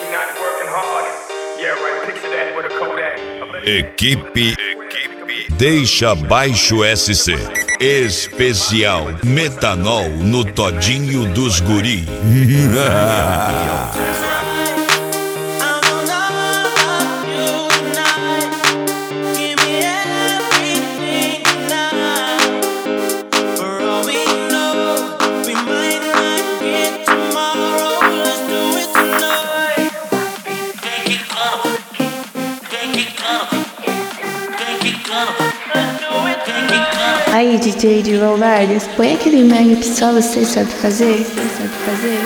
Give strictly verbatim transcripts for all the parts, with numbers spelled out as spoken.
Equipe Deixa Baixo S C. Especial Metanol no Todinho dos Guri. Aí, D J de Low Vargas, põe aquele mega que só você sabe fazer, você sabe fazer.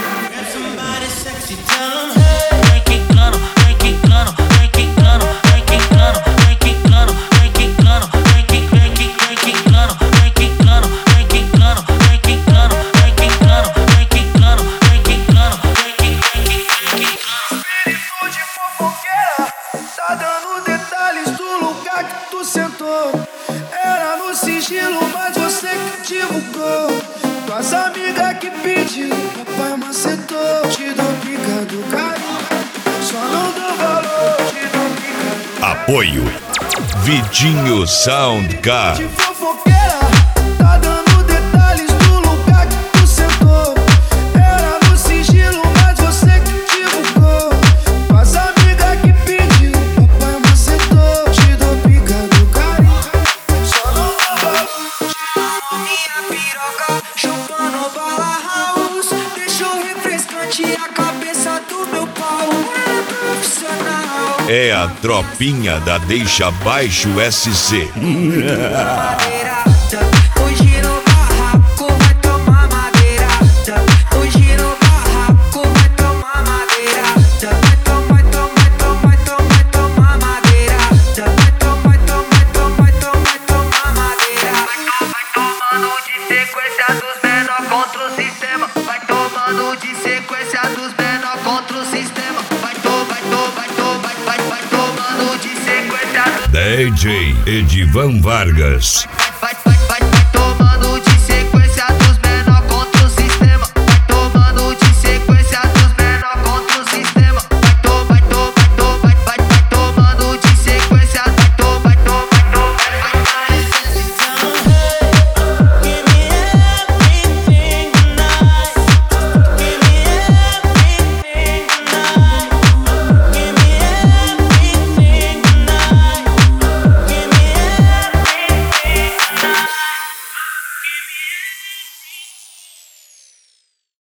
Tá dando detalhes do lugar que tu sentou. Era no sigilo, mas você que divulgou. Tuas amigas que pediu, papai macetou. Te dou pica do carinho, só não dou valor. Te dou pica do Apoio Vitinho Sound Car. de fofoqueira. Tá dando detalhes do lugar que tu sentou. Era no sigilo, mas você que divulgou. Tuas amigas que pediu, papai macetou. Te dou pica do carinho, só não dou valor. Minha piroca, chupando bala house. Deixou refrescante a cabeça do meu pau. É profissional. É a tropinha da Deixa Baixo S C. Madeirada, hoje no barraco vai tomar madeirada. Hoje no barraco vai tomar madeirada. Vai tomar, tomar, tomar, tomar, tomar madeirada. Vai tomar, tomar, tomar, tomar, tomar madeirada. Vai tomando de sequência dos menor contra o sistema. Vai tomando de sequência dos menor contra o sistema. Vai to, vai to, vai to, vai, vai, vai tomando de sequência dos D J Edivan Vargas.